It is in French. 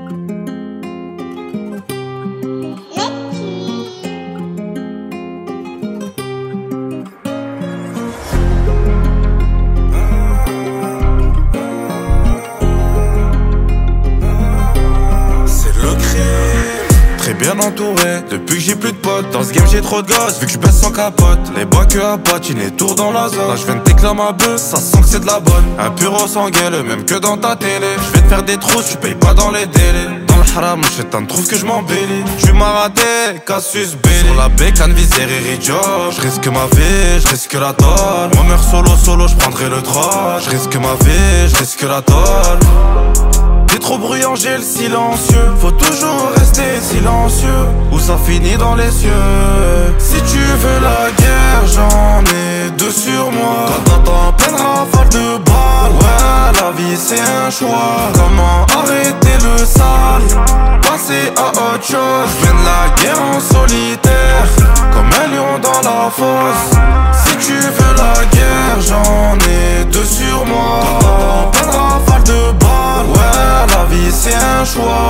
Bien entouré, depuis que j'ai plus de potes. Dans ce game j'ai trop de gosses, vu que je baisse sans capote. Les bois que à patiner, tour dans la zone. Là je viens de t'éclamer ma bœuf, ça sent que c'est de la bonne. Un puro sans gueule, même que dans ta télé. Je vais te faire des trousses, tu payes pas dans les délais. Dans le haram, mon chétan trouve que je m'embellis. J'suis maraté, Cassius Belli. Sur la bécane visée, Riri Joe. J'risque ma vie, j'risque la tôle. Moi meurs solo, j'prendrai le trône. J'risque ma vie, j'risque la tôle. T'es trop bruyant, j'ai le silencieux. Faut toujours rester silencieux, ou ça finit dans les cieux. Si tu veux la guerre, j'en ai deux sur moi. Quand t'entends pleine rafale de balles, ouais, la vie c'est un choix. Comment arrêter le sale, passer à autre chose. Je viens de la guerre en solitaire, comme un lion dans la fosse. Si tu veux la guerre, j'en ai deux sur moi. Quand t'entends pleine rafale de balles, ouais, la vie c'est un choix.